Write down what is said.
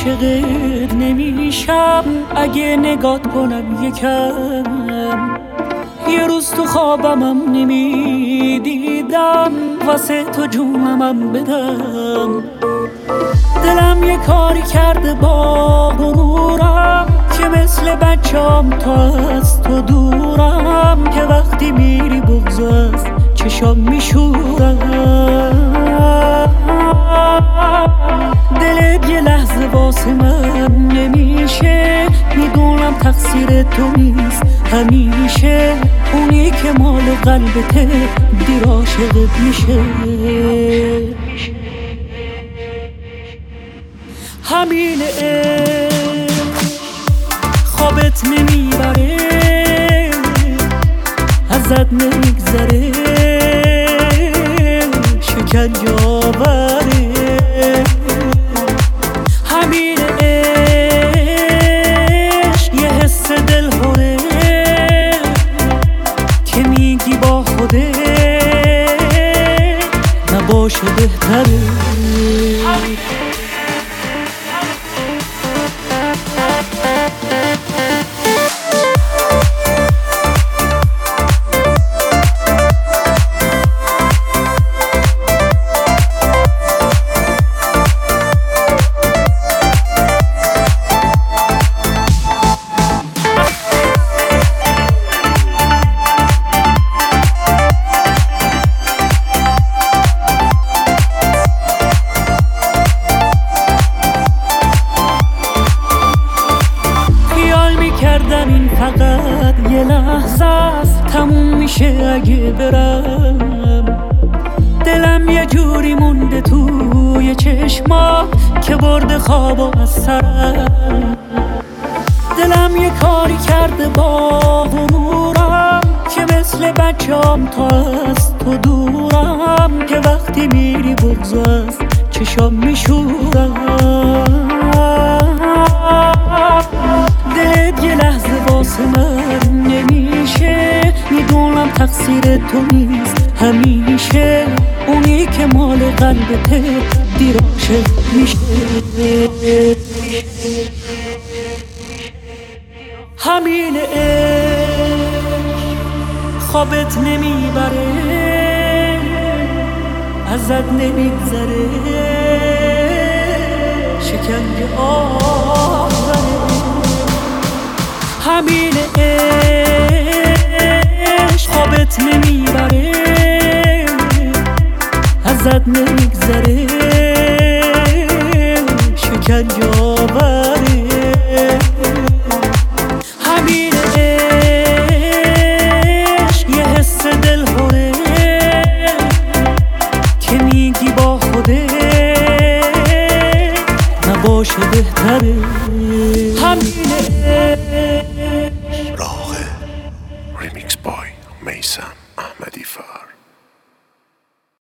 عاشقت نمیشم اگه نگات کنم یکم. یه روز تو خوابمم نمیدیدم واسه تو جونمم بدم. دلم یه کاری کرده با غرورم که مثل بچه‌ام تا از تو دورم، که وقتی میری بغض از چشام میشورم. دلت یه لحظه واسه من نمیشه، میدونم تقصیر تو نیست همیشه. اونی که مال قلبته دیر عاشقت میشه. همین خوابت نمیبره، ازت نمیگذره، شکنجه آوره. همین عشق یه حس دلهوره که میگی با خوده نباشه بهتره. کردم این فقط یه لحظه است، تموم میشه اگه برم. دلم یه جوری مونده توی چشما که برده خوابو از سرم. دلم یه کاری کرده با غرورم که مثل بچه‌ام تا از تو دورم، که وقتی میری بغض از چشام میشورم. دلت یه لحظه واسه من نمیشه، میدونم تقصیر تو نیست همیشه. اونی که مال قلبته دیر عاشق میشه. همین خوابت نمیبره، ازت نمیگذره، شکنجه آوره. همین عشق خوابت نمیبره، ازت نمیگذره، شکنجه آوره. همین عشق یه حس دلهوره که میگی با خوده نباشه بهتره. همین